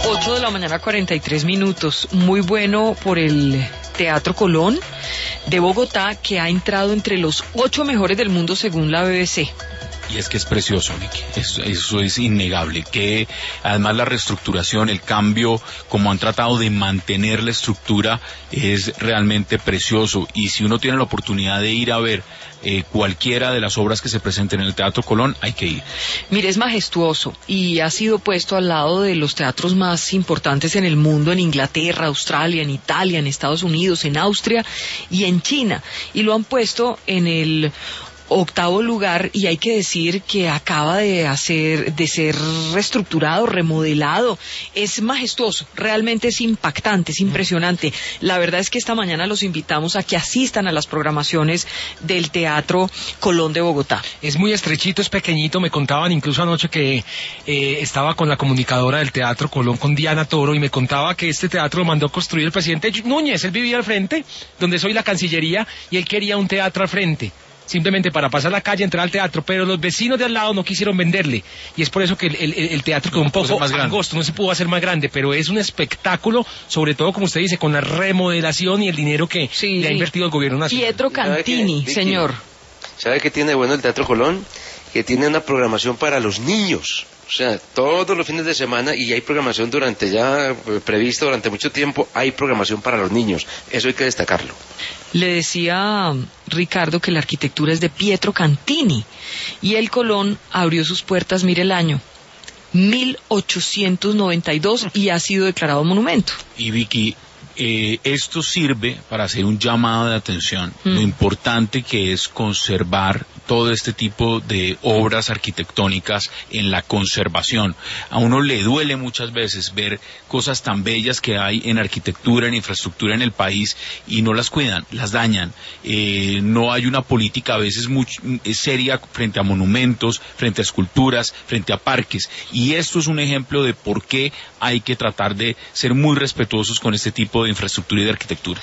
8 de la mañana, 43 minutos. Muy bueno por el Teatro Colón de Bogotá, que ha entrado entre los 8 mejores del mundo según la BBC. Y es que es precioso, Vicky, eso es innegable, que además la reestructuración, el cambio, como han tratado de mantener la estructura, es realmente precioso. Y si uno tiene la oportunidad de ir a ver cualquiera de las obras que se presenten en el Teatro Colón, hay que ir. Mire, es majestuoso y ha sido puesto al lado de los teatros más importantes en el mundo, en Inglaterra, Australia, en Italia, en Estados Unidos, en Austria y en China. Y lo han puesto en el 8º lugar, y hay que decir que acaba de ser reestructurado, remodelado. Es majestuoso, realmente es impactante, es impresionante. La verdad es que esta mañana los invitamos a que asistan a las programaciones del Teatro Colón de Bogotá. Es muy estrechito, es pequeñito. Me contaban incluso anoche que estaba con la comunicadora del Teatro Colón, con Diana Toro, y me contaba que este teatro lo mandó construir el presidente Núñez. Él vivía al frente, donde soy la Cancillería, y él quería un teatro al frente, simplemente para pasar la calle, entrar al teatro, pero los vecinos de al lado no quisieron venderle, y es por eso que el teatro quedó un poco más angosto, no se pudo hacer más grande, pero es un espectáculo, sobre todo, como usted dice, con la remodelación y el dinero que le ha invertido el gobierno nacional. Pietro Cantini, señor. ¿Sabe qué tiene bueno el Teatro Colón? Que tiene una programación para los niños. O sea, todos los fines de semana, y hay programación prevista durante mucho tiempo, hay programación para los niños. Eso hay que destacarlo. Le decía Ricardo que la arquitectura es de Pietro Cantini, y el Colón abrió sus puertas, mire el año, 1892, y ha sido declarado monumento. Y Vicky, esto sirve para hacer un llamado de atención, lo importante que es conservar todo este tipo de obras arquitectónicas en la conservación. A uno le duele muchas veces ver cosas tan bellas que hay en arquitectura, en infraestructura en el país, y no las cuidan, las dañan. No hay una política a veces muy seria frente a monumentos, frente a esculturas, frente a parques, y esto es un ejemplo de por qué hay que tratar de ser muy respetuosos con este tipo de infraestructura y de arquitectura.